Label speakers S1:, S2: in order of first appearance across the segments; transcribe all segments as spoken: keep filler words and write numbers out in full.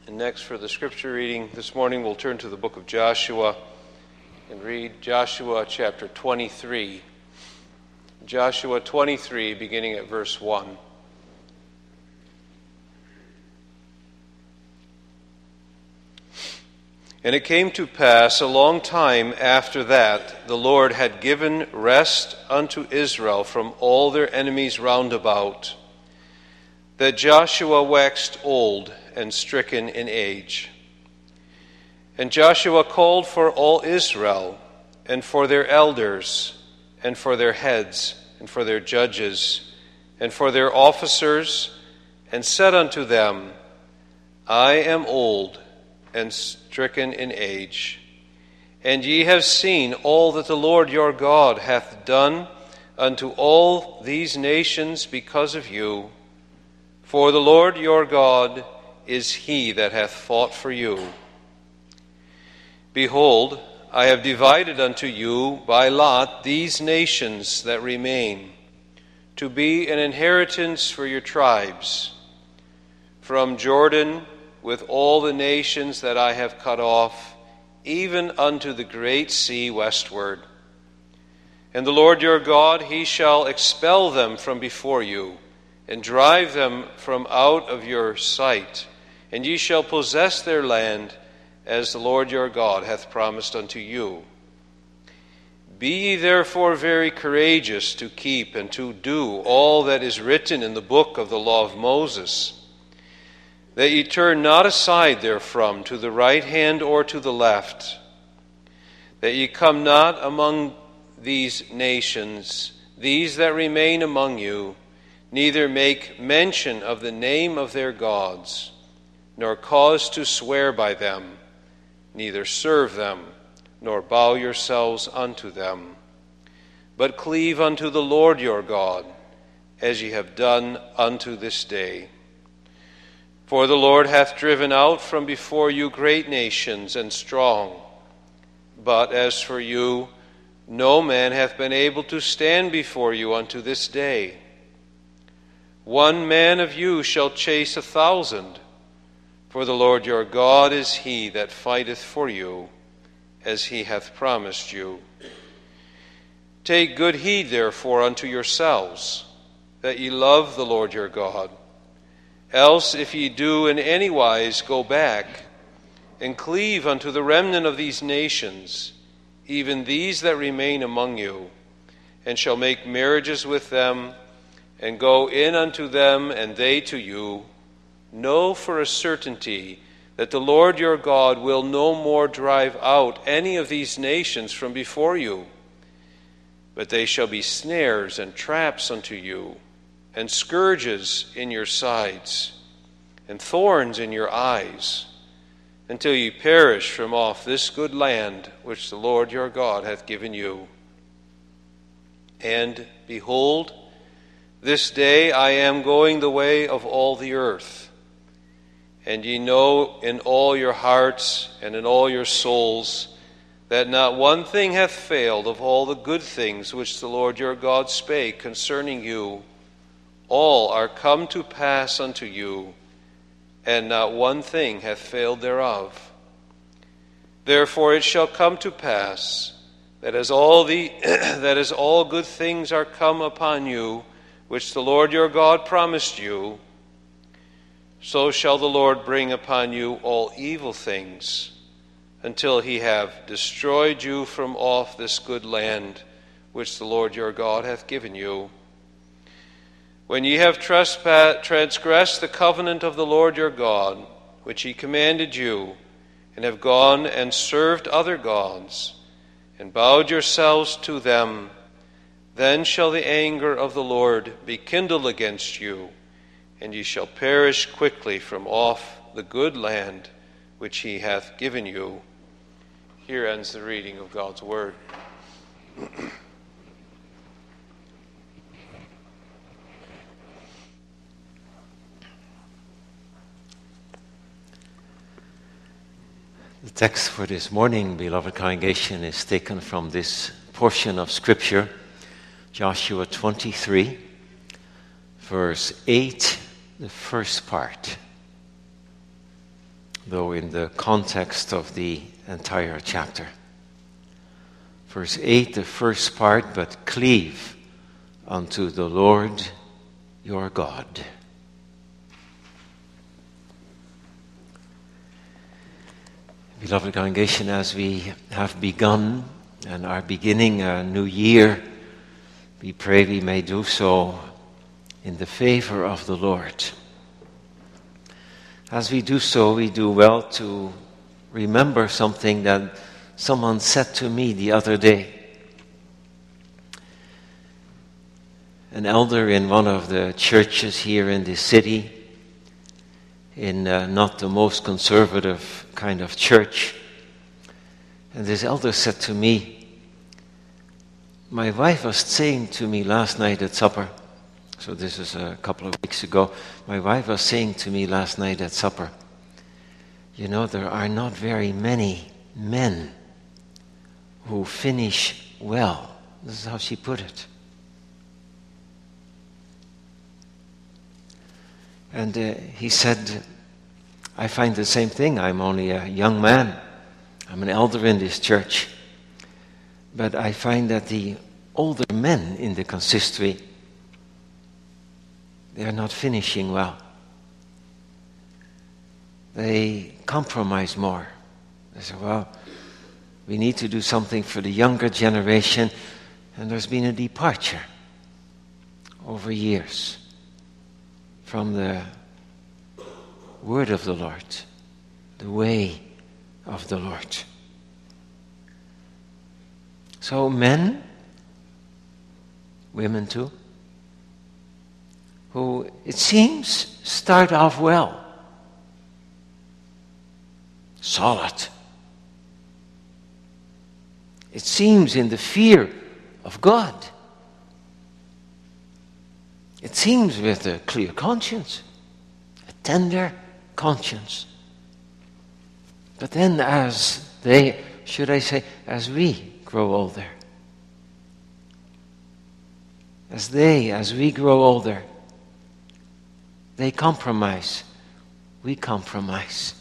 S1: And next, for the scripture reading this morning, we'll turn to the book of Joshua and read Joshua chapter twenty-three. Joshua twenty-three, beginning at verse one. And it came to pass a long time after that the Lord had given rest unto Israel from all their enemies round about, that Joshua waxed old and stricken in age. And Joshua called for all Israel, and for their elders, and for their heads, and for their judges, and for their officers, and said unto them, I am old and stricken in age, and ye have seen all that the Lord your God hath done unto all these nations because of you. For the Lord your God is he that hath fought for you. Behold, I have divided unto you by lot these nations that remain, to be an inheritance for your tribes, from Jordan with all the nations that I have cut off, even unto the great sea westward. And the Lord your God, he shall expel them from before you, and drive them from out of your sight, and ye shall possess their land, as the Lord your God hath promised unto you. Be ye therefore very courageous to keep and to do all that is written in the book of the law of Moses, that ye turn not aside therefrom to the right hand or to the left, that ye come not among these nations, these that remain among you, neither make mention of the name of their gods, nor cause to swear by them, neither serve them, nor bow yourselves unto them, but cleave unto the Lord your God, as ye have done unto this day. For the Lord hath driven out from before you great nations and strong. But as for you, no man hath been able to stand before you unto this day. One man of you shall chase a thousand, for the Lord your God is he that fighteth for you, as he hath promised you. Take good heed therefore unto yourselves, that ye love the Lord your God. Else, if ye do in any wise go back, and cleave unto the remnant of these nations, even these that remain among you, and shall make marriages with them, and go in unto them, and they to you, know for a certainty that the Lord your God will no more drive out any of these nations from before you, but they shall be snares and traps unto you, and scourges in your sides, and thorns in your eyes, until ye perish from off this good land which the Lord your God hath given you. And behold, this day I am going the way of all the earth, and ye know in all your hearts and in all your souls that not one thing hath failed of all the good things which the Lord your God spake concerning you. All are come to pass unto you, and not one thing hath failed thereof. Therefore it shall come to pass that as all the that as all good things are come upon you, which the Lord your God promised you, so shall the Lord bring upon you all evil things, until he have destroyed you from off this good land which the Lord your God hath given you. When ye have transgressed the covenant of the Lord your God, which he commanded you, and have gone and served other gods, and bowed yourselves to them, then shall the anger of the Lord be kindled against you, and ye shall perish quickly from off the good land which he hath given you. Here ends the reading of God's word.
S2: The text for this morning, beloved congregation, is taken from this portion of Scripture, Joshua twenty-three, verse eight, the first part. though in the context of the entire chapter. Verse eight, the first part, but cleave unto the Lord your God. Beloved congregation, as we have begun and are beginning a new year, we pray we may do so in the favor of the Lord. As we do so, we do well to remember something that someone said to me the other day. An elder in one of the churches here in the city, in uh, not the most conservative kind of church. And this elder said to me, my wife was saying to me last night at supper, so this is a couple of weeks ago, my wife was saying to me last night at supper, you know, there are not very many men who finish well. This is how she put it. And uh, he said, I find the same thing. I'm only a young man. I'm an elder in this church. But I find that the older men in the consistory, they are not finishing well. They compromise more. They say, well, we need to do something for the younger generation, and there's been a departure over years from the word of the Lord, the way of the Lord. So men, women too, who it seems start off well, solid. It seems in the fear of God. It seems with a clear conscience, a tender conscience. But then as they, should I say, as we grow older, as they, as we grow older, they compromise, we compromise.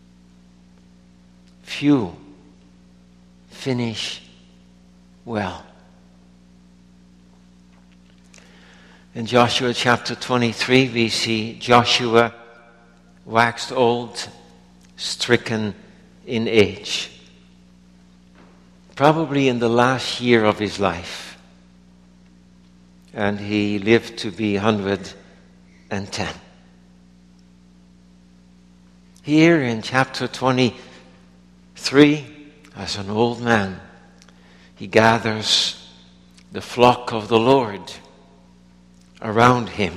S2: Few finish well. In Joshua chapter twenty-three, we see Joshua waxed old, stricken in age. Probably in the last year of his life. And he lived to be one hundred ten. Here in chapter twenty-three, as an old man, he gathers the flock of the Lord around him.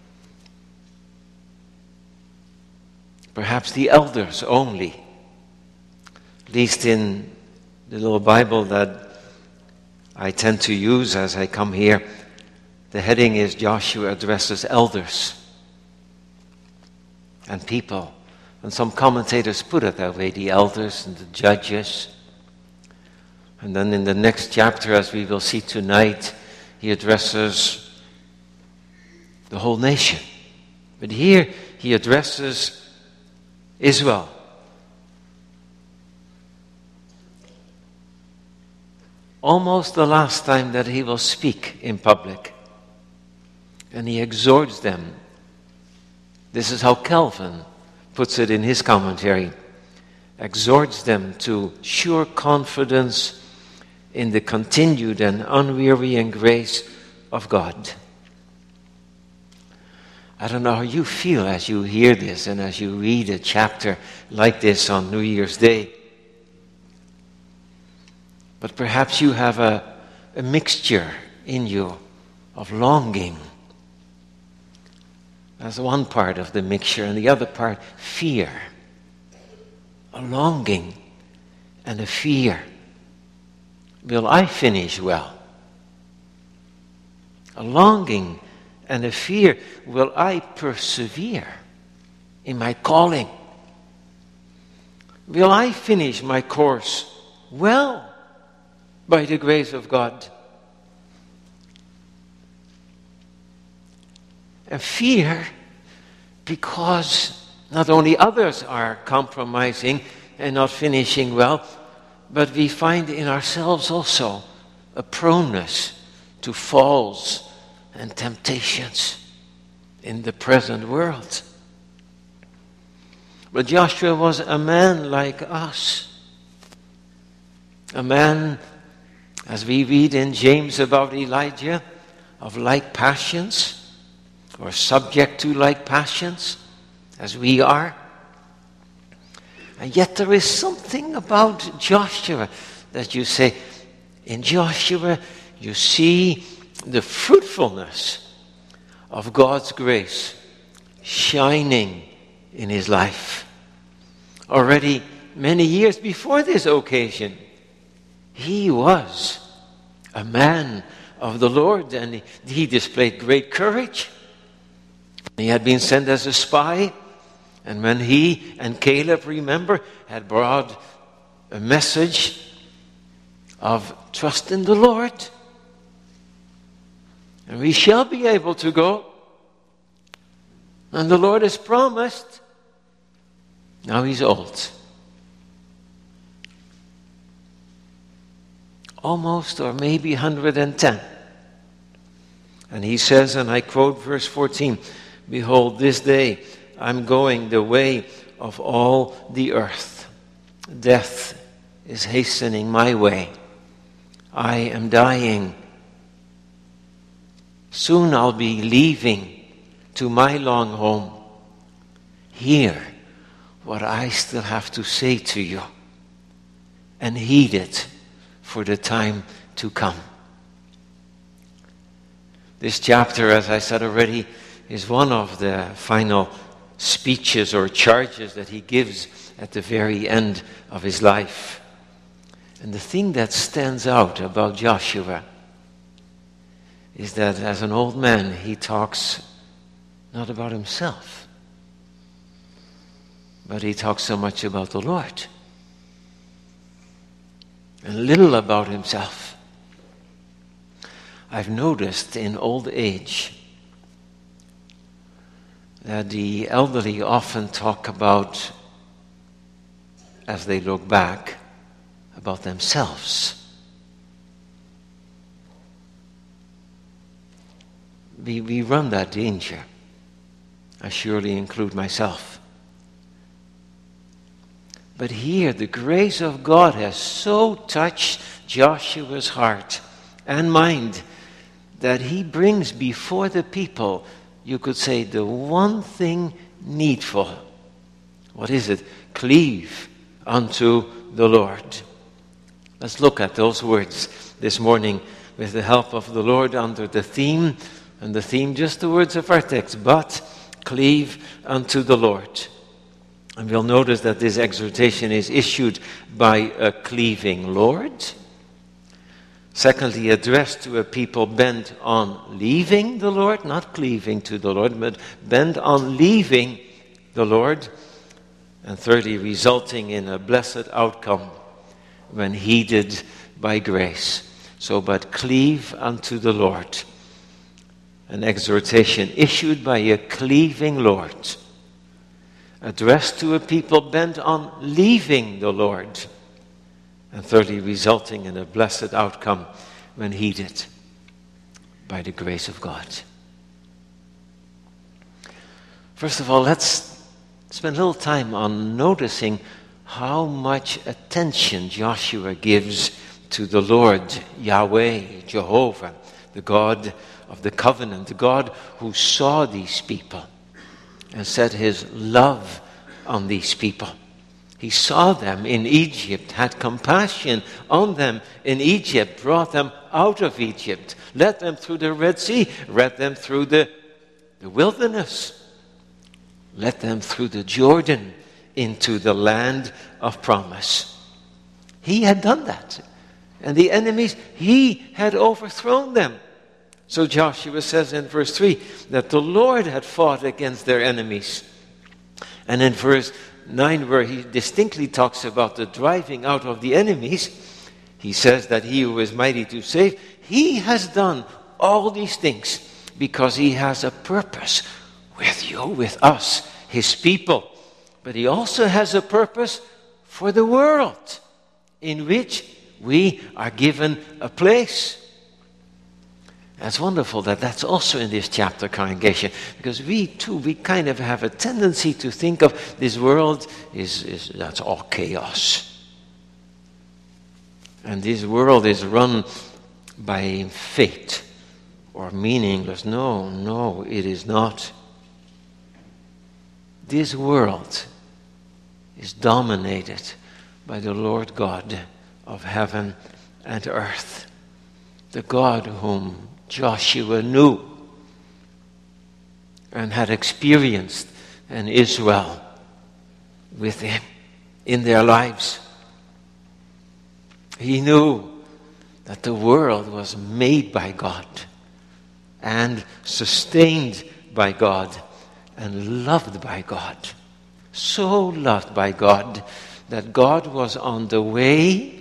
S2: Perhaps the elders only. At least in the little Bible that I tend to use as I come here, the heading is Joshua addresses elders and people. And some commentators put it that way, the elders and the judges. And then in the next chapter, as we will see tonight, he addresses the whole nation. But here he addresses Israel. Almost the last time that he will speak in public. And he exhorts them. This is how Calvin puts it in his commentary. Exhorts them to sure confidence in the continued and unwearying grace of God. I don't know how you feel as you hear this and as you read a chapter like this on New Year's Day. But perhaps you have a, a mixture in you of longing. That's one part of the mixture, and the other part, fear. A longing and a fear. Will I finish well? A longing and a fear. Will I persevere in my calling? Will I finish my course well by the grace of God? And fear because Not only others are compromising and not finishing well, but we find in ourselves also a proneness to falls and temptations in the present world. But Joshua was a man like us. A man, as we read in James about Elijah, of like passions, or subject to like passions, as we are. And yet there is something about Joshua that you say, in Joshua you see the fruitfulness of God's grace shining in his life. Already many years before this occasion, he was a man of the Lord, and he displayed great courage. He had been sent as a spy, and when he and Caleb, remember, had brought a message of trust in the Lord, and we shall be able to go, and the Lord has promised. Now he's old. Almost, or maybe one hundred ten. And he says, and I quote verse fourteen, "Behold, this day I'm going the way of all the earth. Death is hastening my way. I am dying. Soon I'll be leaving to my long home. Hear what I still have to say to you, and heed it for the time to come." This chapter, as I said already, is one of the final speeches or charges that he gives at the very end of his life. And the thing that stands out about Joshua is that as an old man, he talks not about himself, but he talks so much about the Lord, and little about himself. I've noticed in old age that the elderly often talk about, as they look back, about themselves. We, we run that danger. I surely include myself. But here, the grace of God has so touched Joshua's heart and mind that he brings before the people, you could say, the one thing needful. What is it? Cleave unto the Lord. Let's look at those words this morning with the help of the Lord under the theme, and the theme, just the words of our text, but cleave unto the Lord. And we'll notice that this exhortation is issued by a cleaving Lord. Secondly, addressed to a people bent on leaving the Lord, not cleaving to the Lord, but bent on leaving the Lord. And thirdly, resulting in a blessed outcome when heeded by grace. So, but cleave unto the Lord. An exhortation issued by a cleaving Lord, addressed to a people bent on leaving the Lord. And thirdly, resulting in a blessed outcome when heeded by the grace of God. First of all, let's spend a little time on noticing how much attention Joshua gives to the Lord, Yahweh, Jehovah, the God of the covenant, the God who saw these people and set his love on these people. He saw them in Egypt, had compassion on them in Egypt, brought them out of Egypt, led them through the Red Sea, led them through the, the wilderness, led them through the Jordan into the land of promise. He had done that. And the enemies, he had overthrown them. So Joshua says in verse three that the Lord had fought against their enemies. And in verse nine, where he distinctly talks about the driving out of the enemies, he says that he who is mighty to save, he has done all these things because he has a purpose with you, with us, his people. but he also has a purpose for the world in which we are given a place. That's wonderful that that's also in this chapter, congregation, because we too, we kind of have a tendency to think of this world is, is that's all chaos. And this world is run by fate or meaningless. No, no, it is not. This world is dominated by the Lord God of heaven and earth, the God whom Joshua knew and had experienced, and Israel with him in their lives. He knew that the world was made by God and sustained by God and loved by God. So loved by God that God was on the way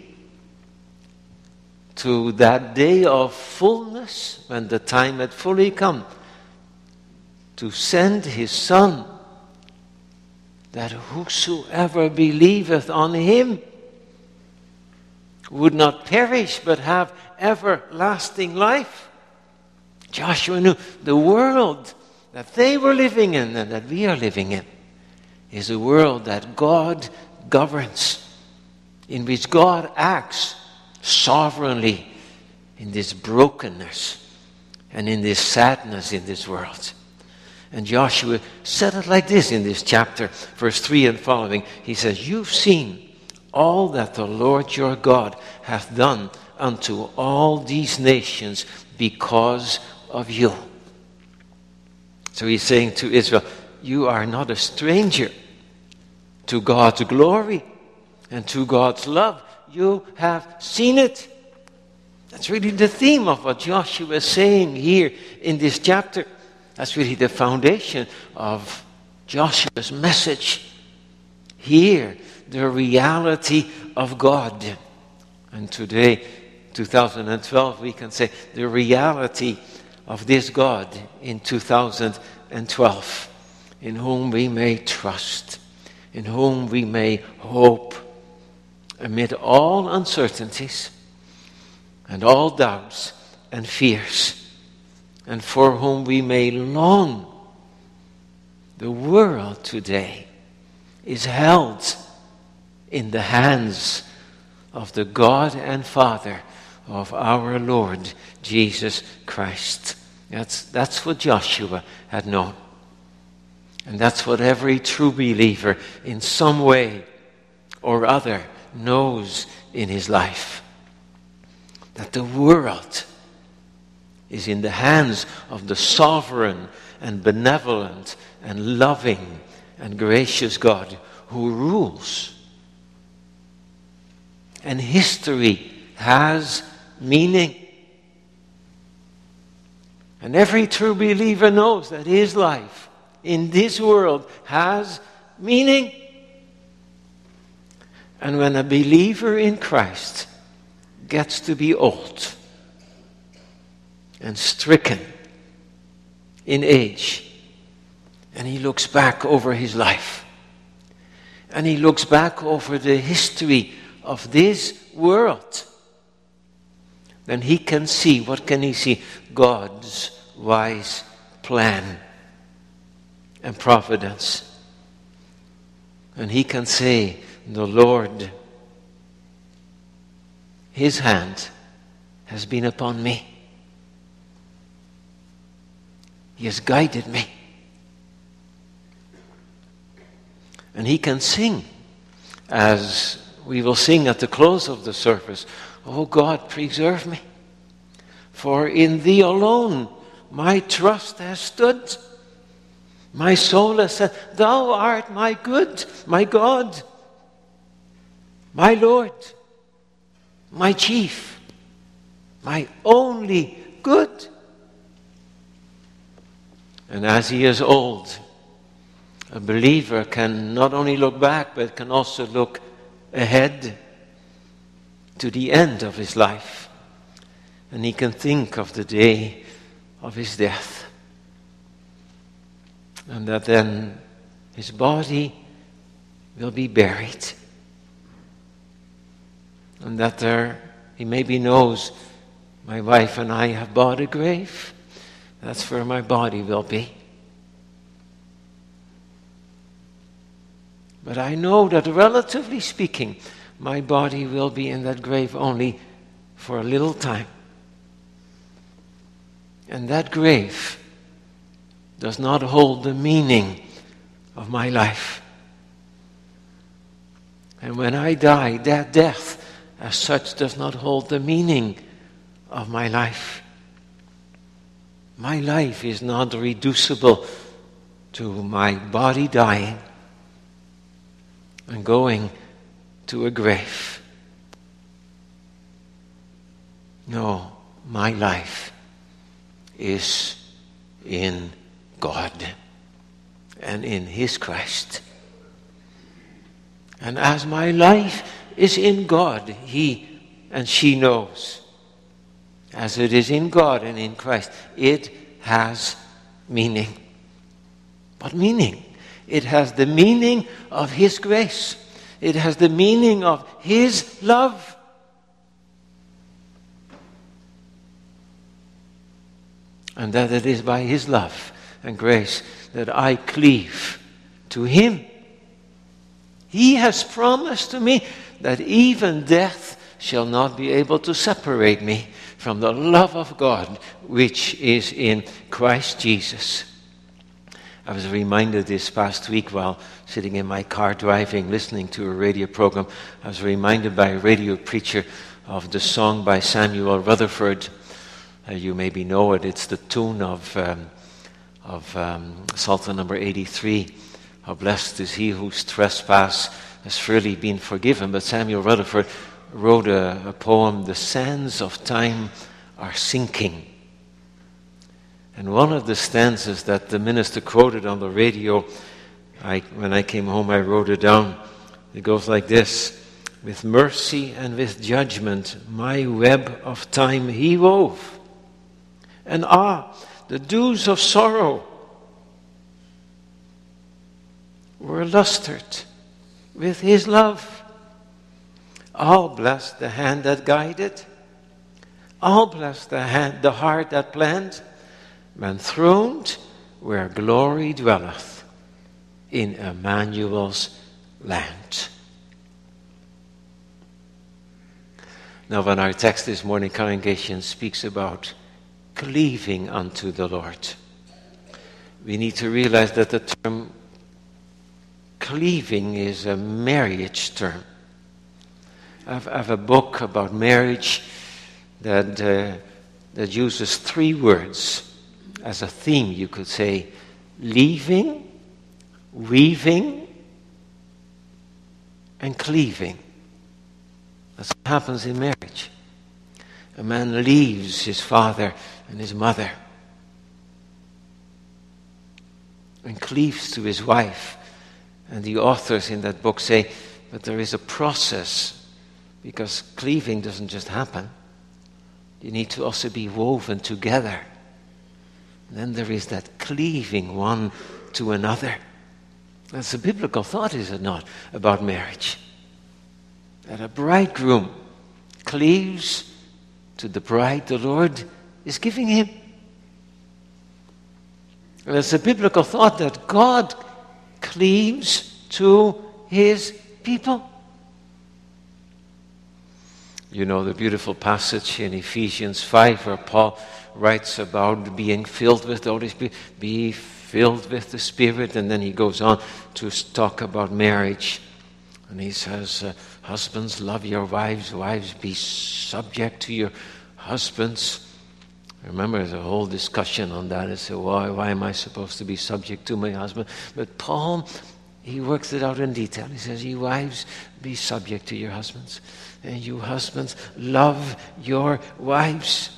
S2: to that day of fullness, when the time had fully come, to send his Son, that whosoever believeth on him would not perish but have everlasting life. Joshua knew the world that they were living in and that we are living in is a world that God governs, in which God acts sovereignly in this brokenness and in this sadness in this world. And Joshua said it like this in this chapter, verse three and following. He says, "You've seen all that the Lord your God hath done unto all these nations because of you." So he's saying to Israel, you are not a stranger to God's glory and to God's love. You have seen it. That's really the theme of what Joshua is saying here in this chapter. That's really the foundation of Joshua's message. Here, the reality of God. And today, two thousand twelve, we can say the reality of this God in two thousand twelve, in whom we may trust, in whom we may hope, amid all uncertainties and all doubts and fears, and for whom we may long. The world today is held in the hands of the God and Father of our Lord Jesus Christ. That's, that's what Joshua had known. And that's what every true believer in some way or other knows in his life. That the world is in the hands of the sovereign and benevolent and loving and gracious God who rules. And history has meaning. And every true believer knows that his life in this world has meaning. And when a believer in Christ gets to be old and stricken in age, and he looks back over his life, and he looks back over the history of this world, then he can see, what can he see? God's wise plan and providence. And he can say, the Lord, his hand has been upon me. He has guided me. And he can sing, as we will sing at the close of the service, "O God, preserve me, for in thee alone my trust has stood. My soul has said, thou art my good, my God, my Lord, my chief, my only good." And as he is old, a believer can not only look back, but can also look ahead to the end of his life. And he can think of the day of his death. And that then his body will be buried. And that there, he maybe knows, my wife and I have bought a grave. That's where my body will be. But I know that relatively speaking, my body will be in that grave only for a little time. And that grave does not hold the meaning of my life. And when I die, that death as such does not hold the meaning of my life. My life is not reducible to my body dying and going to a grave. No, my life is in God and in His Christ. And as my life is in God, he and she knows. As it is in God and in Christ, it has meaning. What meaning? It has the meaning of His grace. It has the meaning of His love. And that it is by His love and grace that I cleave to Him. He has promised to me that even death shall not be able to separate me from the love of God which is in Christ Jesus. I was reminded this past week while sitting in my car driving, listening to a radio program, I was reminded by a radio preacher of the song by Samuel Rutherford. Uh, you maybe know it. It's the tune of, um, of um, Psalm number eighty-three. How blessed is he whose trespass has freely been forgiven. But Samuel Rutherford wrote a, a poem, The Sands of Time Are Sinking. And one of the stanzas that the minister quoted on the radio, I, when I came home I wrote it down. It goes like this: with mercy and with judgment my web of time He wove. And ah, the dews of sorrow were lustered with His love. All bless the hand that guided. All bless the hand, the heart that planned. Man throned where glory dwelleth in Emmanuel's land. Now, when our text this morning, congregation, speaks about cleaving unto the Lord, we need to realize that the term cleaving is a marriage term. I have, I have a book about marriage that uh, that uses three words as a theme, you could say: leaving, weaving, and cleaving. That's what happens in marriage. A man leaves his father and his mother and cleaves to his wife. And the authors in that book say, but there is a process, because cleaving doesn't just happen. You need to also be woven together. And then there is that cleaving one to another. That's a biblical thought, is it not, about marriage? That a bridegroom cleaves to the bride the Lord is giving him. And it's a biblical thought that God cleaves to His people. You know the beautiful passage in Ephesians five where Paul writes about being filled with the Holy Spirit. Be filled with the Spirit. And then he goes on to talk about marriage. And he says, uh, husbands, love your wives. Wives, be subject to your husbands. I remember there's a whole discussion on that. I said, why, why am I supposed to be subject to my husband? But Paul, he works it out in detail. He says, you wives, be subject to your husbands. And you husbands, love your wives.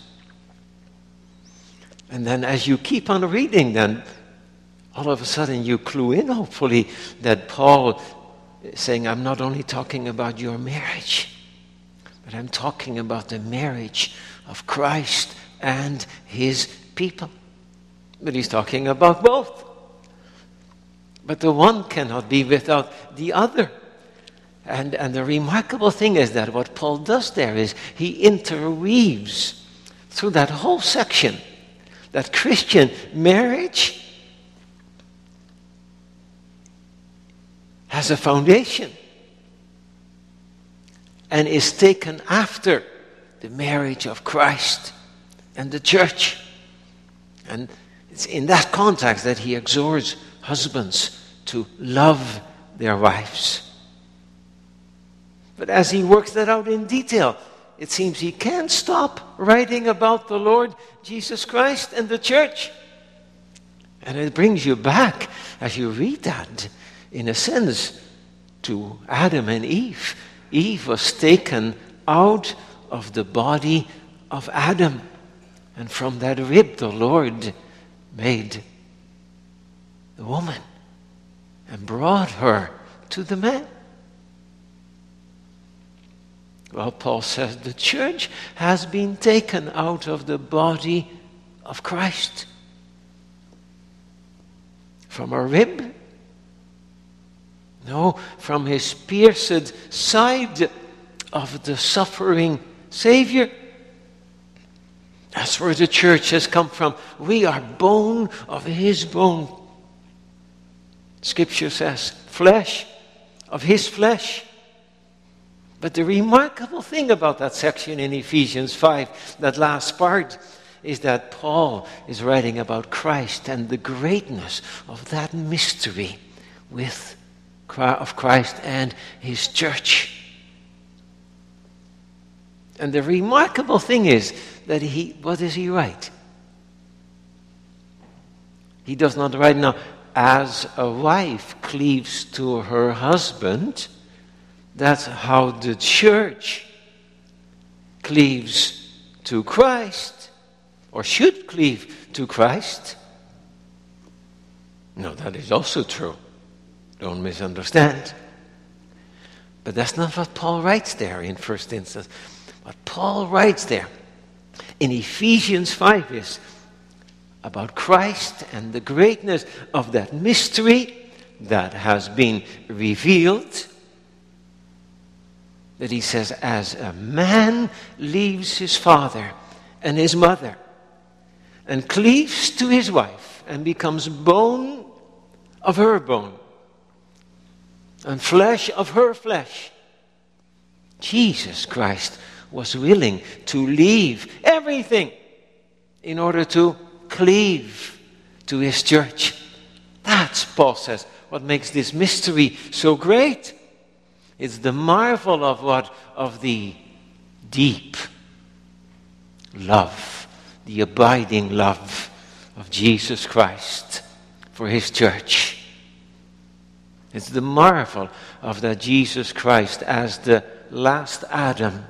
S2: And then as you keep on reading, then all of a sudden you clue in, hopefully, that Paul is saying, I'm not only talking about your marriage, but I'm talking about the marriage of Christ and His people. But he's talking about both. But the one cannot be without the other. And, and the remarkable thing is that what Paul does there is he interweaves through that whole section that Christian marriage has a foundation and is taken after the marriage of Christ and the church. And it's in that context that he exhorts husbands to love their wives. But as he works that out in detail, it seems he can't stop writing about the Lord Jesus Christ and the church. And it brings you back, as you read that, in a sense, to Adam and Eve. Eve was taken out of the body of Adam. And from that rib the Lord made the woman and brought her to the man. Well, Paul says the church has been taken out of the body of Christ. From a rib? No, from his pierced side of the suffering Savior. That's where the church has come from. We are bone of his bone. Scripture says, flesh of his flesh. But the remarkable thing about that section in Ephesians five, that last part, is that Paul is writing about Christ and the greatness of that mystery with of Christ and his church. And the remarkable thing is that he, what does he write? He does not write now, as a wife cleaves to her husband, that's how the church cleaves to Christ, or should cleave to Christ. No, that is also true. Don't misunderstand. But that's not what Paul writes there in first instance. What Paul writes there in Ephesians five is about Christ and the greatness of that mystery that has been revealed. That he says, as a man leaves his father and his mother and cleaves to his wife and becomes bone of her bone and flesh of her flesh, Jesus Christ was willing to leave everything in order to cleave to his church. That's, Paul says, what makes this mystery so great. It's the marvel of what? Of the deep love, the abiding love of Jesus Christ for his church. It's the marvel of that Jesus Christ as the last Adam.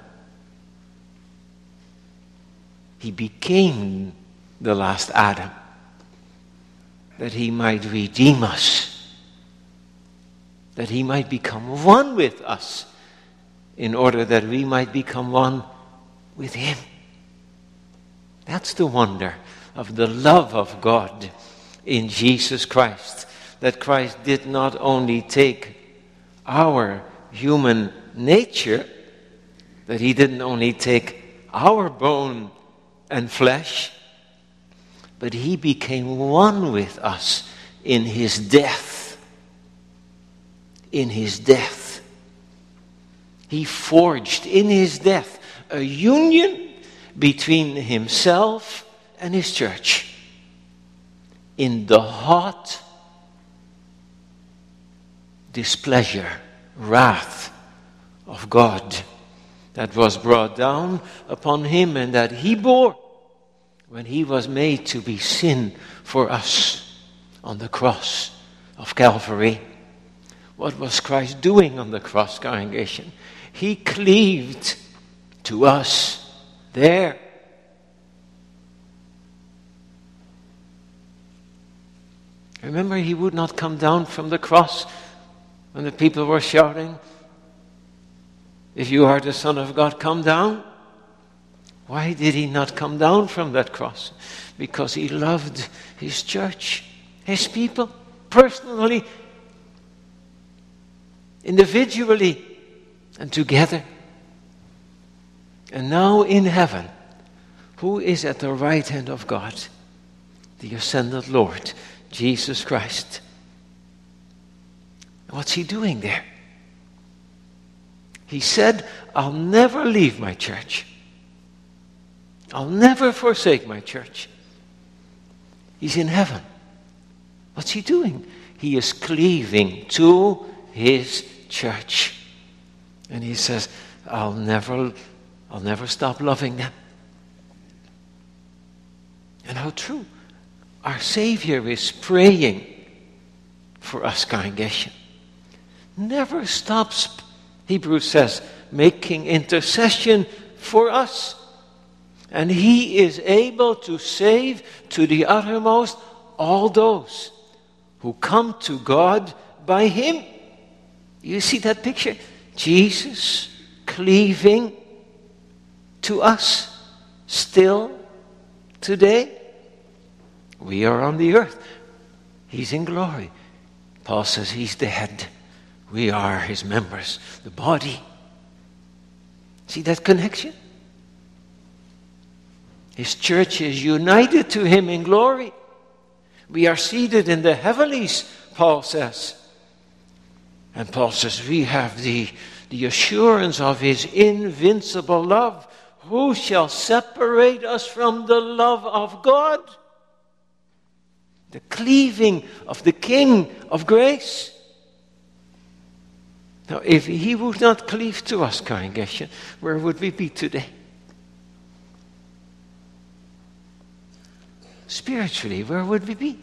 S2: He became the last Adam that he might redeem us, that he might become one with us in order that we might become one with him. That's the wonder of the love of God in Jesus Christ, that Christ did not only take our human nature, that he didn't only take our bone and flesh, but he became one with us in his death. In his death. He forged in his death a union between himself and his church. In the hot displeasure, wrath of God that was brought down upon him and that he bore when he was made to be sin for us on the cross of Calvary. What was Christ doing on the cross, congregation? He cleaved to us there. Remember, he would not come down from the cross when the people were shouting, "If you are the Son of God, come down." Why did he not come down from that cross? Because he loved his church, his people, personally individually and together. And now in heaven, who is at the right hand of God? The ascended Lord, Jesus Christ. What's he doing there? He said, I'll never leave my church. I'll never forsake my church. He's in heaven. What's he doing? He is cleaving to his church. And he says, I'll never, I'll never stop loving them. And how true. Our Savior is praying for us, congregation. Never stops, Hebrews says, making intercession for us. And he is able to save to the uttermost all those who come to God by him. You see that picture? Jesus cleaving to us still today. We are on the earth. He's in glory. Paul says he's the head. We are his members, the body. See that connection? His church is united to him in glory. We are seated in the heavenlies, Paul says. And Paul says we have the, the assurance of his invincible love. Who shall separate us from the love of God? The cleaving of the King of grace. Now, if he would not cleave to us, congregation, where would we be today? Spiritually, where would we be?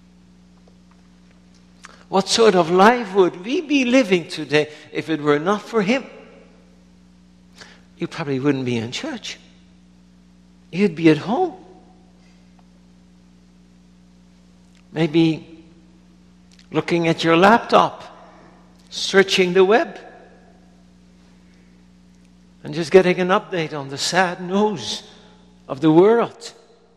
S2: What sort of life would we be living today if it were not for him? You probably wouldn't be in church. You'd be at home. Maybe looking at your laptop, searching the web, and just getting an update on the sad news of the world.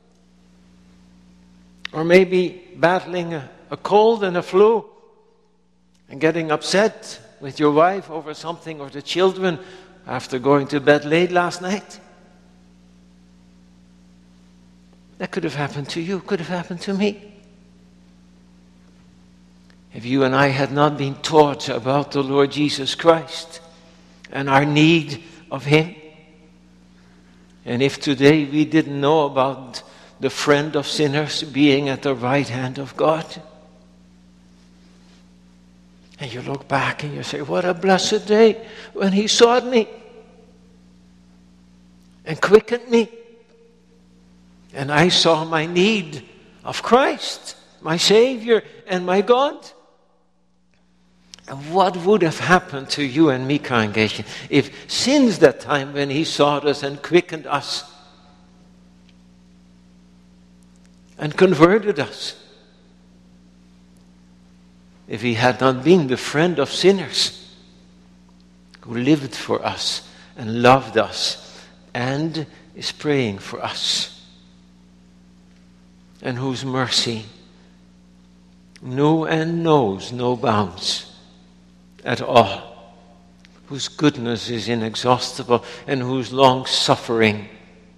S2: Or maybe battling a, a cold and a flu and getting upset with your wife over something, or the children after going to bed late last night. That could have happened to you, could have happened to me. If you and I had not been taught about the Lord Jesus Christ and our need of him, and if today we didn't know about the friend of sinners being at the right hand of God, and you look back and you say, what a blessed day when he sought me and quickened me, and I saw my need of Christ, my Savior and my God. And what would have happened to you and me, congregation, if since that time when he sought us and quickened us and converted us, if he had not been the friend of sinners who lived for us and loved us and is praying for us, and whose mercy knew and knows no bounds at all, whose goodness is inexhaustible, and whose long suffering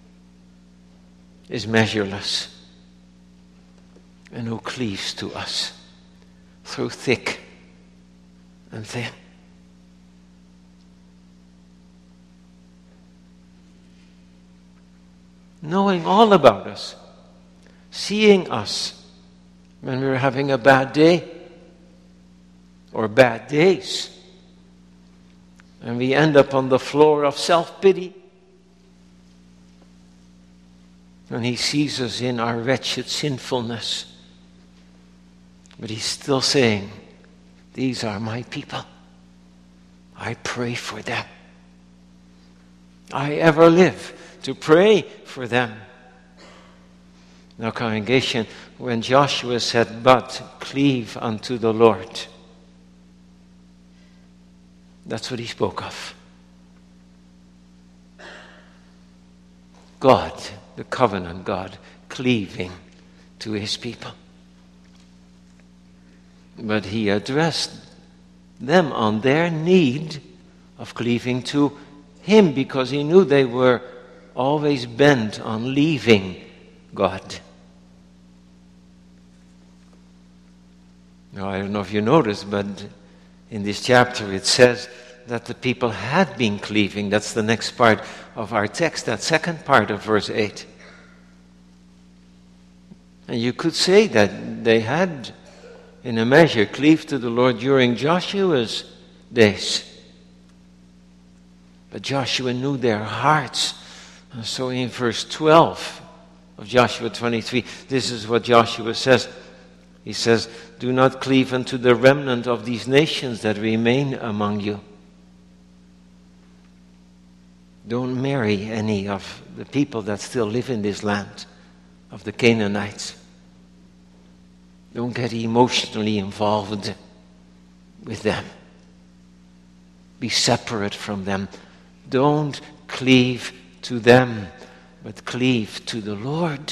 S2: is measureless, and who cleaves to us through thick and thin. Knowing all about us, seeing us when we're having a bad day or bad days, and we end up on the floor of self-pity, and he sees us in our wretched sinfulness, but he's still saying, these are my people. I pray for them. I ever live to pray for them. Now, congregation, when Joshua said, but cleave unto the Lord, that's what he spoke of. God, the covenant God, cleaving to his people. But he addressed them on their need of cleaving to him, because he knew they were always bent on leaving God. Now, I don't know if you noticed, but in this chapter it says that the people had been cleaving. That's the next part of our text, that second part of verse eight. And you could say that they had, in a measure, cleaved to the Lord during Joshua's days. But Joshua knew their hearts. And so in verse twelve of Joshua twenty-three, this is what Joshua says. He says, "Do not cleave unto the remnant of these nations that remain among you." Don't marry any of the people that still live in this land, of the Canaanites. Don't get emotionally involved with them. Be separate from them. Don't cleave to them, but cleave to the Lord.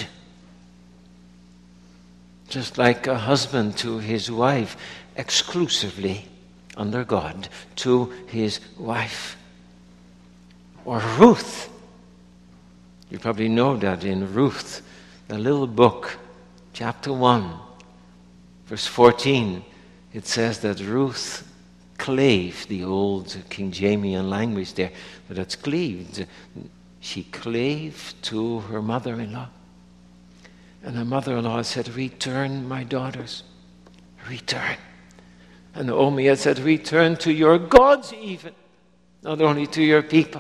S2: Just like a husband to his wife, exclusively under God, to his wife. Or Ruth. You probably know that in Ruth, the little book, chapter one, verse fourteen, it says that Ruth clave, the old King Jamesian language there, but it's cleaved. She clave to her mother-in-law. And her mother-in-law said, "Return, my daughters, return." And Naomi had said, "Return to your gods even, not only to your people."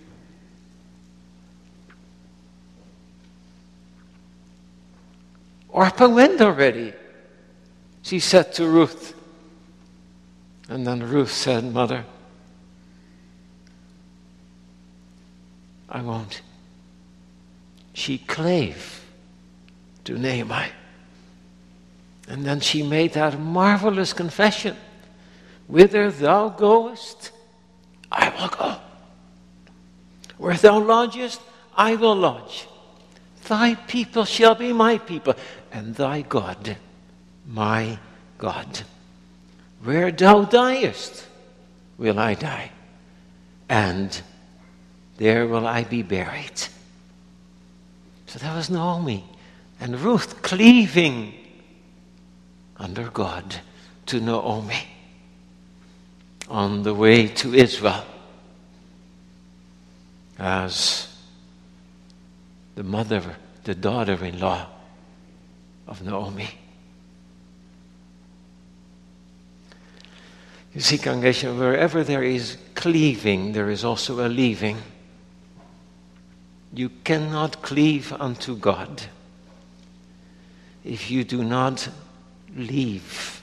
S2: Orpah went already, she said to Ruth. And then Ruth said, "Mother, I won't." She clave to Naomi. And then she made that marvelous confession. "Whither thou goest, I will go. Where thou lodgest, I will lodge. Thy people shall be my people, and thy God, my God. Where thou diest, will I die, and there will I be buried." So that was Naomi and Ruth cleaving under God to Naomi on the way to Israel as the mother, the daughter-in-law of Naomi. You see, congregation, wherever there is cleaving, there is also a leaving. You cannot cleave unto God if you do not leave.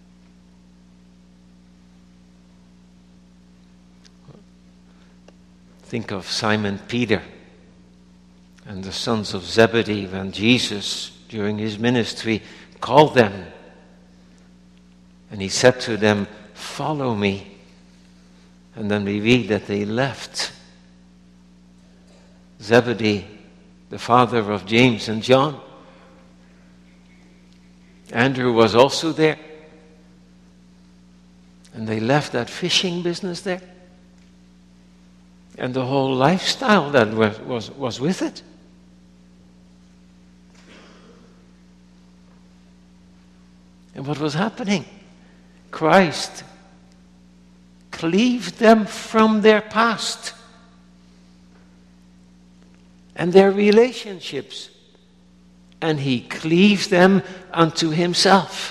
S2: Think of Simon Peter and the sons of Zebedee when Jesus, during his ministry, called them. And he said to them, "Follow me." And then we read that they left. Zebedee, the father of James and John. Andrew was also there. And they left that fishing business there. And the whole lifestyle that was, was, was with it. And what was happening? Christ cleaved them from their past and their relationships, and he cleaves them unto himself.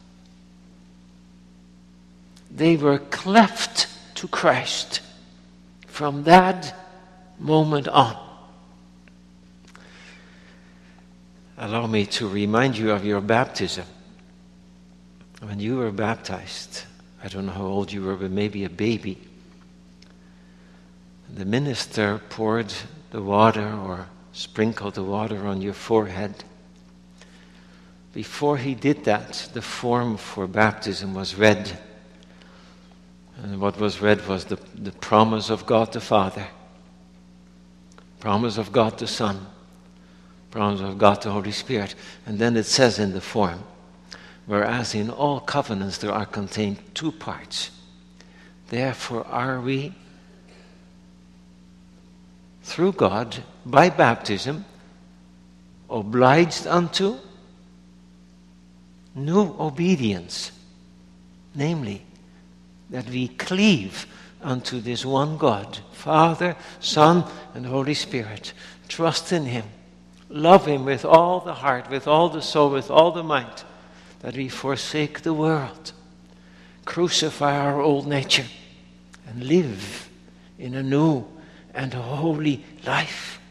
S2: They were cleft to Christ from that moment on. Allow me to remind you of your baptism. When you were baptized, I don't know how old you were, but maybe a baby, the minister poured the water or sprinkled the water on your forehead. Before he did that, the form for baptism was read. And what was read was the, the promise of God the Father, promise of God the Son, promise of God the Holy Spirit. And then it says in the form, whereas in all covenants there are contained two parts, Therefore are we, through God, by baptism, obliged unto new obedience, namely, that we cleave unto this one God, Father, Son, and Holy Spirit. Trust in Him. Love Him with all the heart, with all the soul, with all the might, that we forsake the world, crucify our old nature, and live in a new and holy life.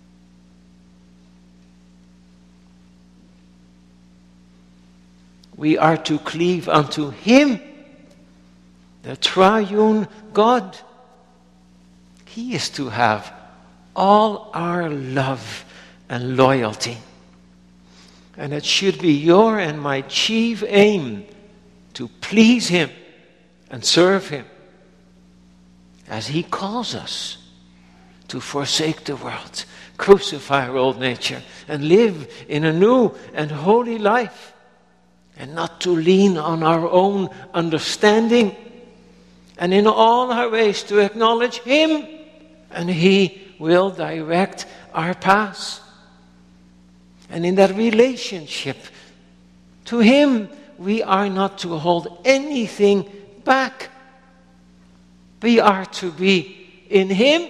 S2: We are to cleave unto Him, the triune God. He is to have all our love and loyalty. And it should be your and my chief aim to please Him and serve Him as He calls us to forsake the world, crucify our old nature, and live in a new and holy life, and not to lean on our own understanding, and in all our ways to acknowledge Him, and He will direct our paths. And in that relationship to Him, we are not to hold anything back. We are to be in Him.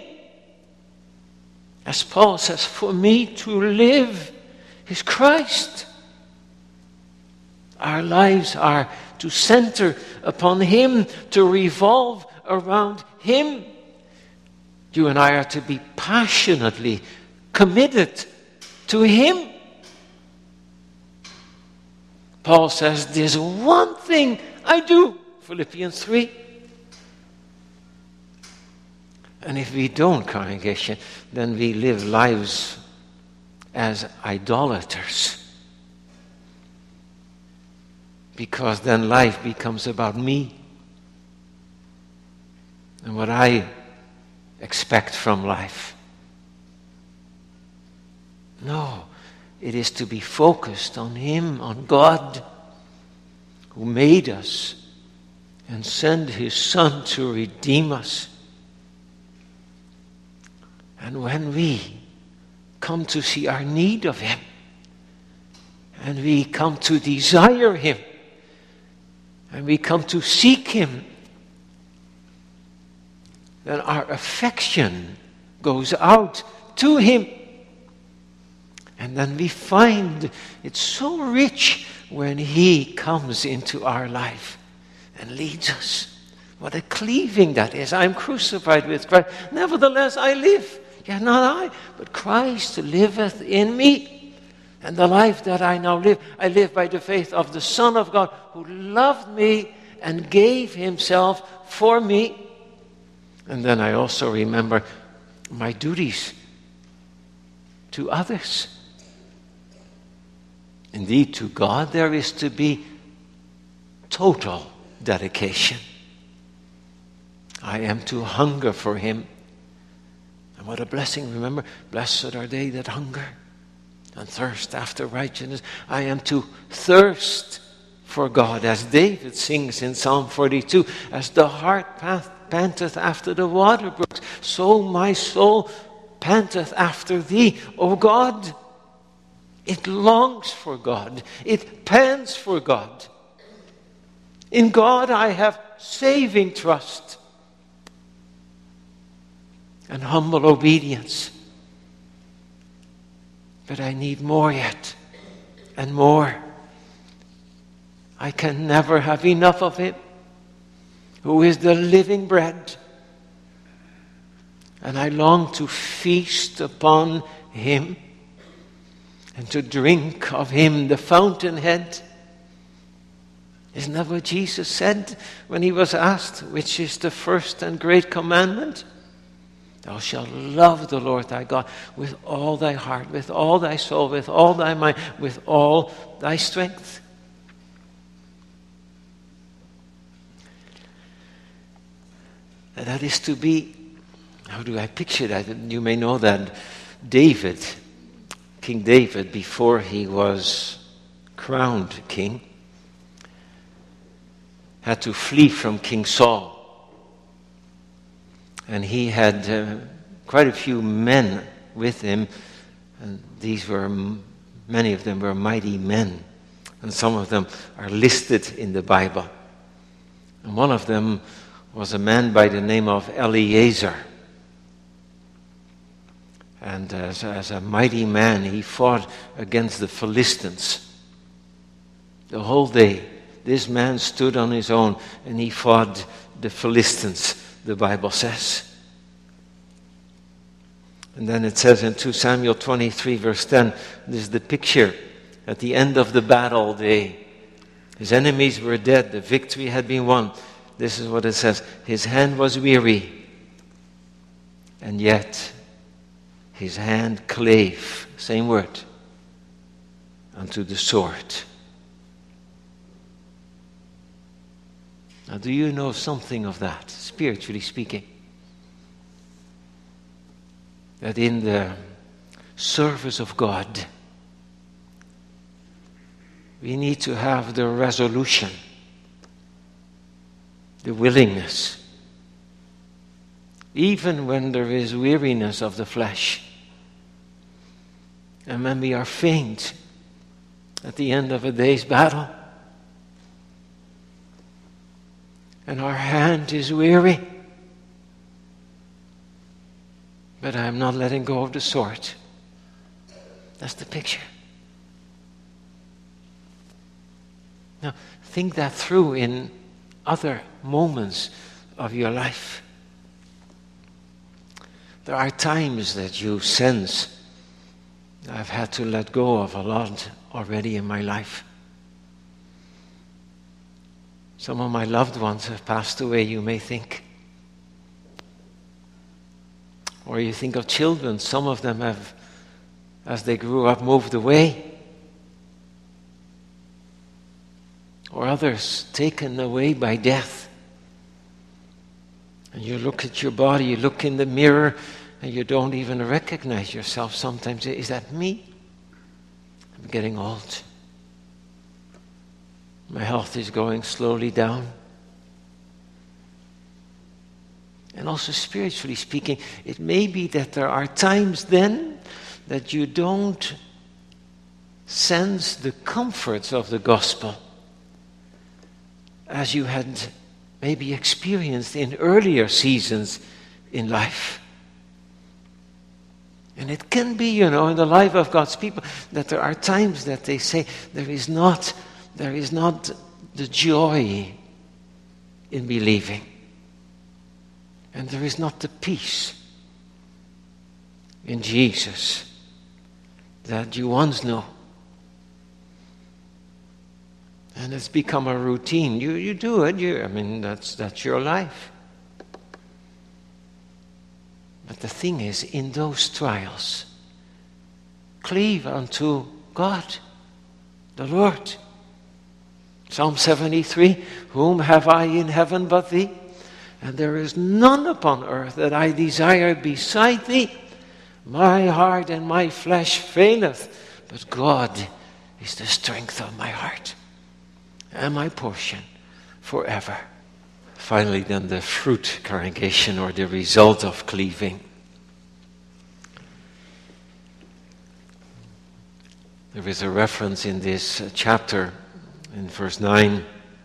S2: As Paul says, for me to live is Christ. Our lives are to center upon Him, to revolve around Him. You and I are to be passionately committed to Him. Paul says, there's one thing I do, Philippians three. And if we don't, congregation, then we live lives as idolaters. Because then life becomes about me and what I expect from life. No, it is to be focused on Him, on God, who made us and sent His Son to redeem us. And when we come to see our need of Him, and we come to desire Him, and we come to seek Him, then our affection goes out to Him. And then we find it's so rich when He comes into our life and leads us. What a cleaving that is. I'm crucified with Christ. Nevertheless, I live. Yet not I, but Christ liveth in me. And the life that I now live, I live by the faith of the Son of God, who loved me and gave Himself for me. And then I also remember my duties to others. Indeed, to God there is to be total dedication. I am to hunger for Him. And what a blessing. Remember, blessed are they that hunger and thirst after righteousness. I am to thirst for God, as David sings in Psalm forty-two, as the hart panteth after the water brooks, so my soul panteth after Thee, O God. It longs for God. It pants for God. In God I have saving trust and humble obedience. But I need more yet, and more. I can never have enough of Him, who is the living bread. And I long to feast upon Him and to drink of Him, the fountainhead. Isn't that what Jesus said when He was asked, which is the first and great commandment? Thou shalt love the Lord thy God with all thy heart, with all thy soul, with all thy mind, with all thy strength. And that is to be, how do I picture that? You may know that David, King David, before he was crowned king, had to flee from King Saul. And he had uh, quite a few men with him, and these were, many of them were mighty men. And some of them are listed in the Bible. And one of them was a man by the name of Eleazar. And as, as a mighty man, he fought against the Philistines. The whole day, this man stood on his own and he fought the Philistines, the Bible says. And then it says in Second Samuel twenty-three, verse ten, this is the picture at the end of the battle day. His enemies were dead, the victory had been won. This is what it says. His hand was weary, and yet his hand clave, same word, unto the sword. Now, do you know something of that, spiritually speaking? That in the service of God, we need to have the resolution, the willingness, even when there is weariness of the flesh, and when we are faint at the end of a day's battle, and our hand is weary, but I am not letting go of the sword. That's the picture. Now, think that through in other moments of your life. There are times that you sense, I've had to let go of a lot already in my life. Some of my loved ones have passed away, you may think. Or you think of children, some of them have, as they grew up, moved away. Or others taken away by death. And you look at your body, you look in the mirror, and you don't even recognize yourself sometimes. Is that me? I'm getting old. My health is going slowly down. And also spiritually speaking, it may be that there are times then that you don't sense the comforts of the gospel as you had maybe experienced in earlier seasons in life. And it can be, you know, in the life of God's people, that there are times that they say there is not, there is not the joy in believing. And there is not the peace in Jesus that you once knew. And it's become a routine. You you do it. You I mean that's that's your life. But the thing is, in those trials, cleave unto God, the Lord. Psalm seventy-three, whom have I in heaven but thee? And there is none upon earth that I desire beside thee. My heart and my flesh faileth, but God is the strength of my heart and my portion forever. Finally, then, the fruit, congregation, or the result of cleaving. There is a reference in this chapter, in verse nine,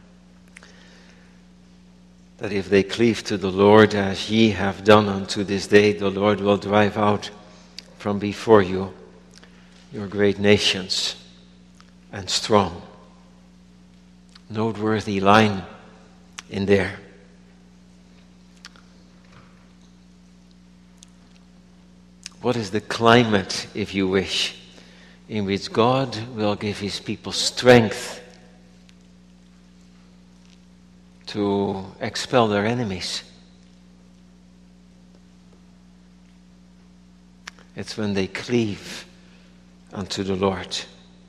S2: that if they cleave to the Lord as ye have done unto this day, the Lord will drive out from before you your great nations and strong. Noteworthy line in there. What is the climate, if you wish, in which God will give his people strength to expel their enemies? It's when they cleave unto the Lord.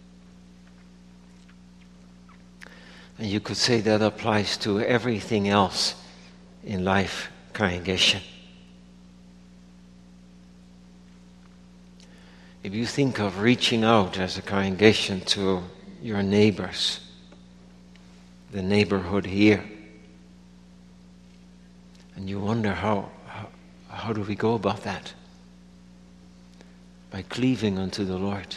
S2: And you could say that applies to everything else in life, congregation. If you think of reaching out as a congregation to your neighbors, the neighborhood here, and you wonder how, how how do we go about that? By cleaving unto the Lord.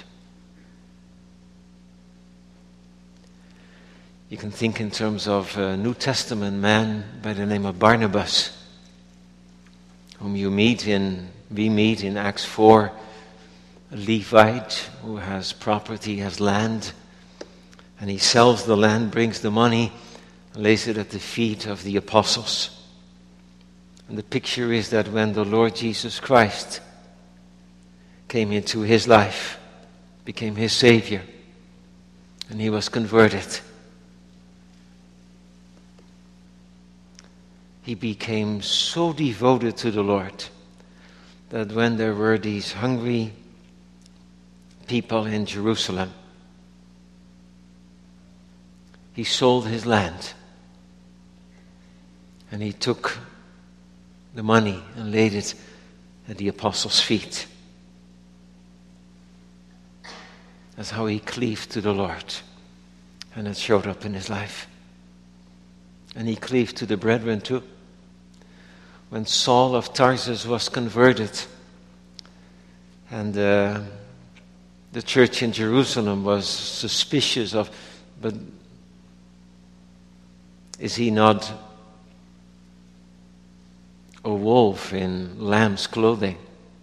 S2: You can think in terms of a New Testament man by the name of Barnabas, whom you meet in, we meet in Acts four, a Levite who has property, has land, and he sells the land, brings the money, and lays it at the feet of the apostles. And the picture is that when the Lord Jesus Christ came into his life, became his Savior, and he was converted, he became so devoted to the Lord that when there were these hungry people in Jerusalem, he sold his land and he took the money and laid it at the apostles' feet. That's how he cleaved to the Lord, and it showed up in his life. And he cleaved to the brethren too. When Saul of Tarsus was converted, and uh, the church in Jerusalem was suspicious of, but is he not a wolf in lamb's clothing?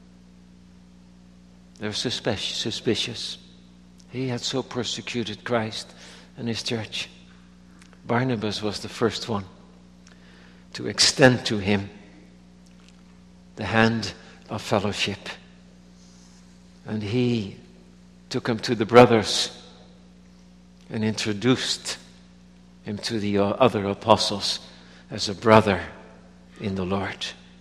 S2: They're suspicious. suspicious. He had so persecuted Christ and his church. Barnabas was the first one to extend to him the hand of fellowship. And he took him to the brothers and introduced him to the other apostles as a brother in the Lord.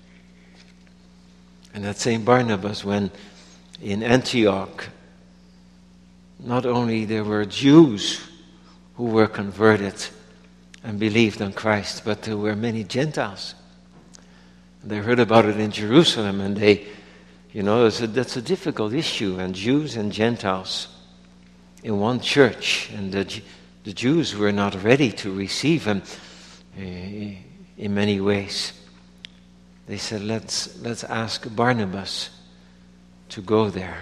S2: And that same Barnabas, when in Antioch, not only there were Jews who were converted and believed on Christ, but there were many Gentiles. They heard about it in Jerusalem, and they, you know, that's a, that's a difficult issue, and Jews and Gentiles in one church, and the, the Jews were not ready to receive him uh, in many ways. They said, let's let's ask Barnabas to go there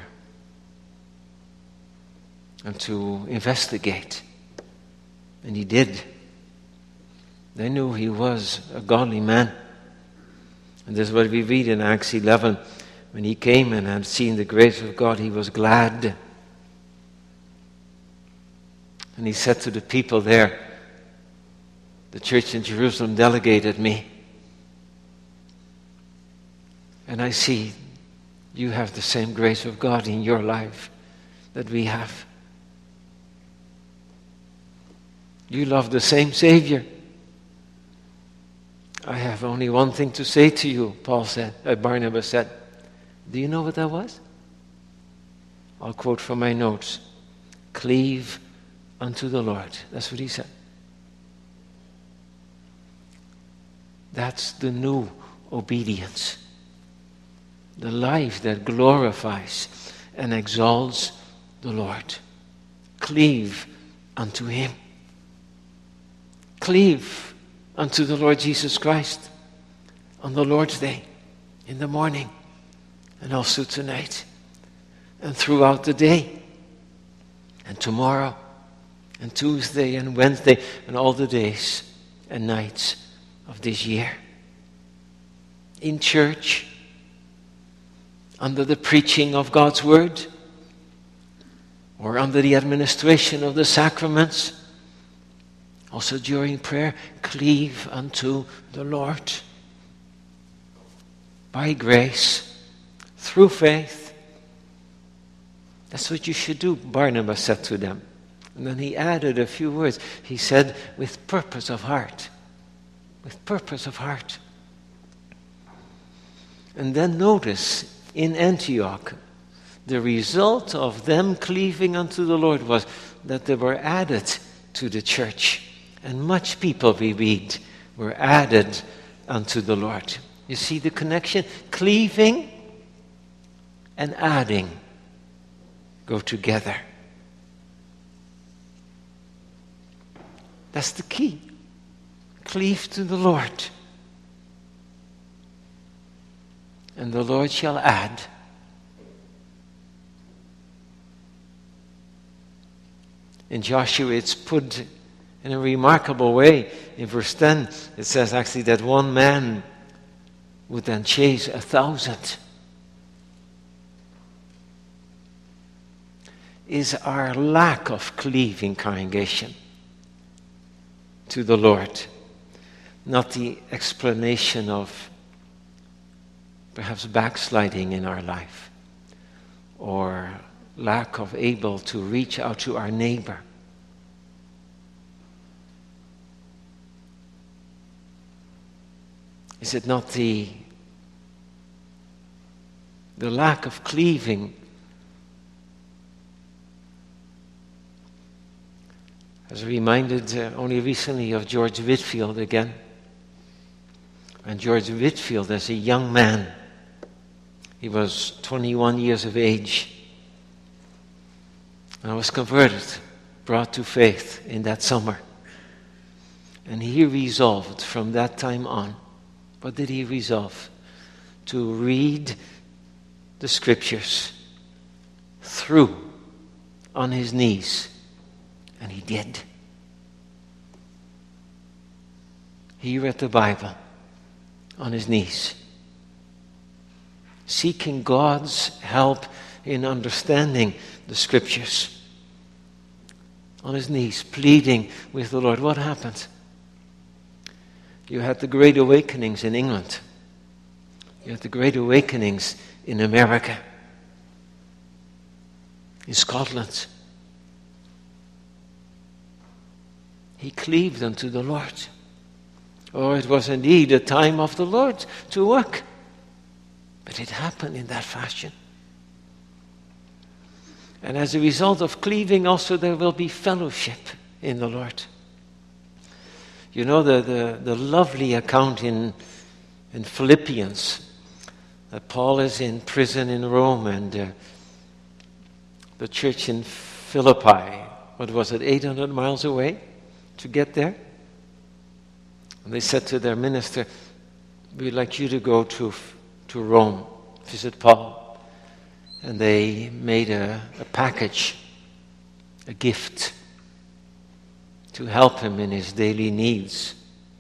S2: and to investigate. And he did. They knew he was a godly man. And this is what we read in Acts eleven. When he came and had seen the grace of God, he was glad. And he said to the people there, the church in Jerusalem delegated me. And I see you have the same grace of God in your life that we have. You love the same Savior. I have only one thing to say to you, Paul said, uh, Barnabas said. Do you know what that was? I'll quote from my notes. Cleave unto the Lord. That's what he said. That's the new obedience. The life that glorifies and exalts the Lord. Cleave unto him. Cleave unto the Lord Jesus Christ on the Lord's Day, in the morning, and also tonight, and throughout the day, and tomorrow, and Tuesday, and Wednesday, and all the days and nights of this year. In church, under the preaching of God's Word, or under the administration of the sacraments, also during prayer, cleave unto the Lord. By grace, through faith. That's what you should do, Barnabas said to them. And then he added a few words. He said, with purpose of heart. With purpose of heart. And then notice, in Antioch, the result of them cleaving unto the Lord was that they were added to the church. And much people, we read, were added unto the Lord. You see the connection? Cleaving and adding go together. That's the key. Cleave to the Lord. and the Lord shall add. In Joshua, it's put in a remarkable way. In verse ten, it says actually that one man would then chase a thousand. Is our lack of cleaving, congregation, to the Lord not the explanation of perhaps backsliding in our life or lack of able to reach out to our neighbor? Is it not the, the lack of cleaving? I was reminded uh, only recently of George Whitefield again. And George Whitefield, as a young man, he was twenty-one years of age, and was converted, brought to faith in that summer. And he resolved from that time on, what did he resolve? To read the scriptures through on his knees. And he did. He read the Bible on his knees, seeking God's help in understanding the scriptures. On his knees, pleading with the Lord. What happened? You had the Great Awakenings in England. You had the Great Awakenings in America, in Scotland. He cleaved unto the Lord. Oh, it was indeed a time of the Lord to work. But it happened in that fashion. And as a result of cleaving, also there will be fellowship in the Lord. You know the, the, the lovely account in, in Philippians that Paul is in prison in Rome, and uh, the church in Philippi, what was it, eight hundred miles away to get there? And they said to their minister, we'd like you to go to, to Rome, visit Paul. And they made a, a package, a gift, to help him in his daily needs.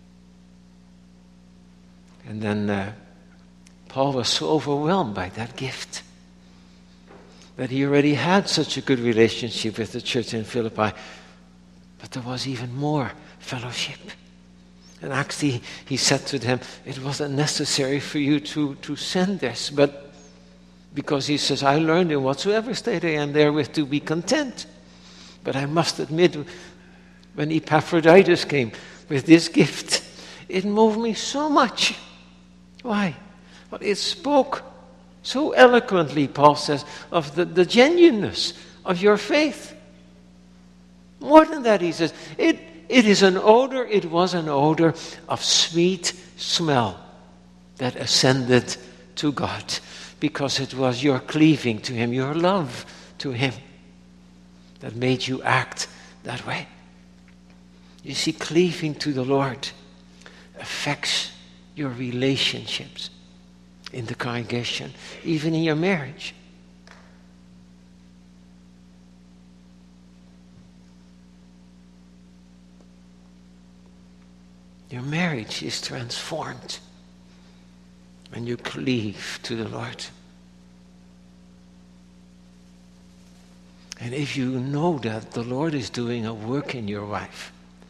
S2: And then uh, Paul was so overwhelmed by that gift that he already had such a good relationship with the church in Philippi, but there was even more fellowship. And actually, he said to them, it wasn't necessary for you to, to send this, but because he says, I learned in whatsoever state I am therewith to be content. But I must admit, when Epaphroditus came with this gift, it moved me so much. Why? Well, it spoke so eloquently, Paul says, of the, the genuineness of your faith. More than that, he says, it, it is an odor, it was an odor of sweet smell that ascended to God, because it was your cleaving to him, your love to him, that made you act that way. You see, cleaving to the Lord affects your relationships in the congregation, even in your marriage. Your marriage is transformed when you cleave to the Lord. And if you know that the Lord is doing a work in your wife,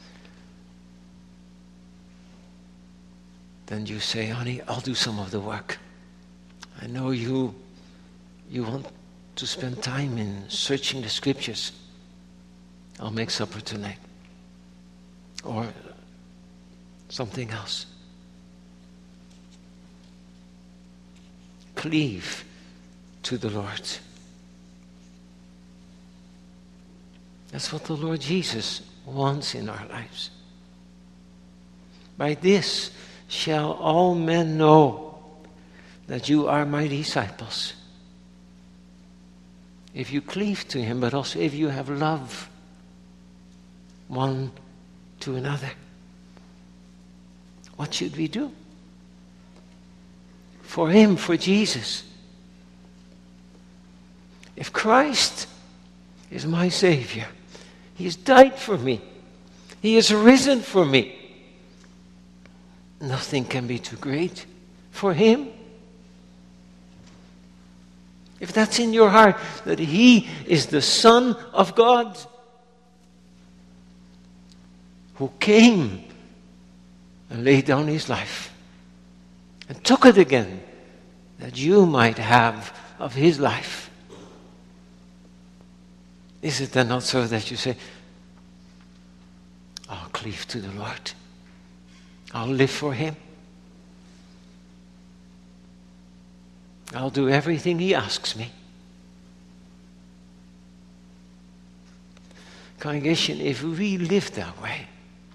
S2: then you say, honey, I'll do some of the work. I know you, you want to spend time in searching the scriptures. I'll make supper tonight. Or something else. Cleave to the Lord. That's what the Lord Jesus wants in our lives. By this shall all men know that you are my disciples, if you cleave to him, but also if you have love one to another. What should we do? For him, for Jesus. If Christ is my Savior, he has died for me, he has risen for me, nothing can be too great for him. If that's in your heart, that he is the Son of God who came and laid down his life and took it again, that you might have of his life. Is it then not so that you say, I'll cleave to the Lord, I'll live for him, I'll do everything he asks me? Congregation, if we live that way,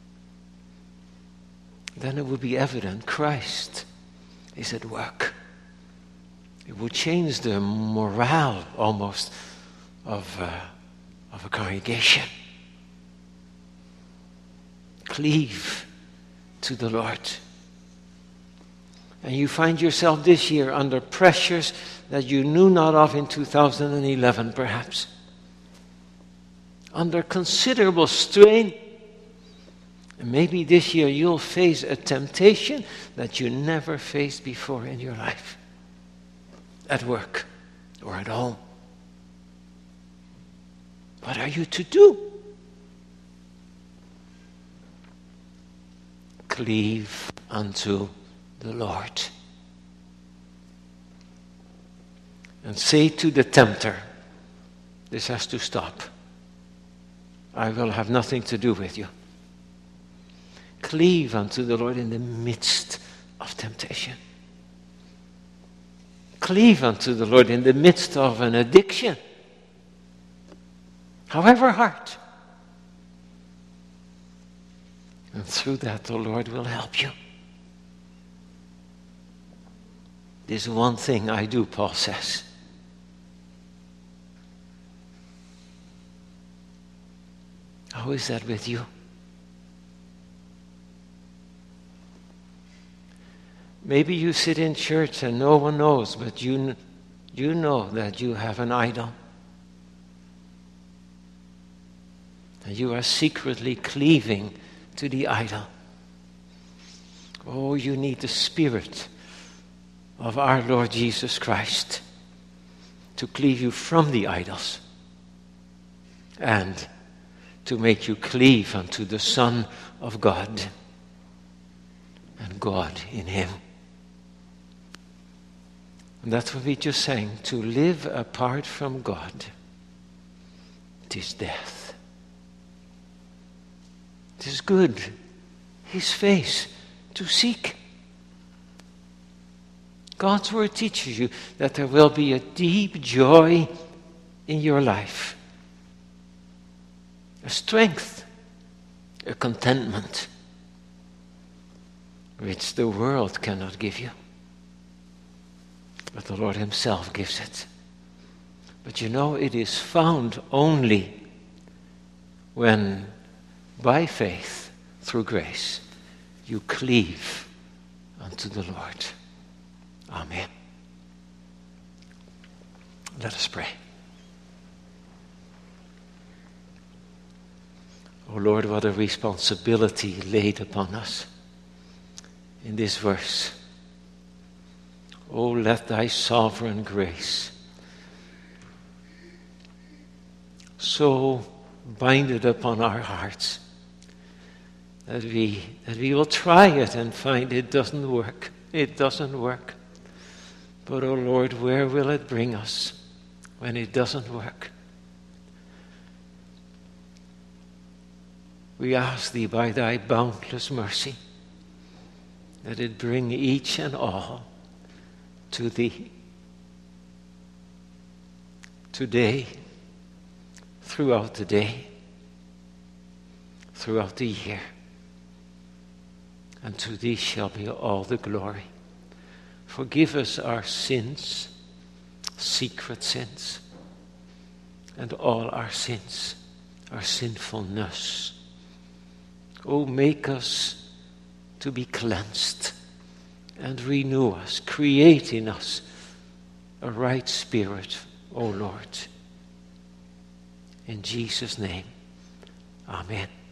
S2: then it will be evident Christ is at work. It will change the morale almost of, uh, of a congregation. Cleave to the Lord. And you find yourself this year under pressures that you knew not of in two thousand eleven, perhaps. Under considerable strain. And maybe this year you'll face a temptation that you never faced before in your life. At work or at home. What are you to do? Cleave unto the Lord. And say to the tempter, this has to stop. I will have nothing to do with you. Cleave unto the Lord in the midst of temptation. Cleave unto the Lord in the midst of an addiction, however hard. And through that the Lord will help you. This one thing I do, Paul says. How is that with you? Maybe you sit in church and no one knows, but you, you know that you have an idol. And you are secretly cleaving to the idol. Oh, you need the Spirit of our Lord Jesus Christ to cleave you from the idols and to make you cleave unto the Son of God and God in him. And that's what we just sang. To live apart from God, it is death. It is good, his face to seek. God's word teaches you that there will be a deep joy in your life. A strength, a contentment, which the world cannot give you. But the Lord himself gives it. But you know, it is found only when, by faith, through grace, you cleave unto the Lord. Amen. Let us pray. Oh Lord, what a responsibility laid upon us in this verse. Oh, let thy sovereign grace so bind it upon our hearts that we, that we will try it and find it doesn't work. It doesn't work. But, oh Lord, where will it bring us when it doesn't work? We ask thee by thy boundless mercy that it bring each and all to thee today, throughout the day, throughout the year. And to thee shall be all the glory. Forgive us our sins, secret sins, and all our sins, our sinfulness. Oh, make us to be cleansed and renew us, create in us a right spirit, O Lord. In Jesus' name, amen.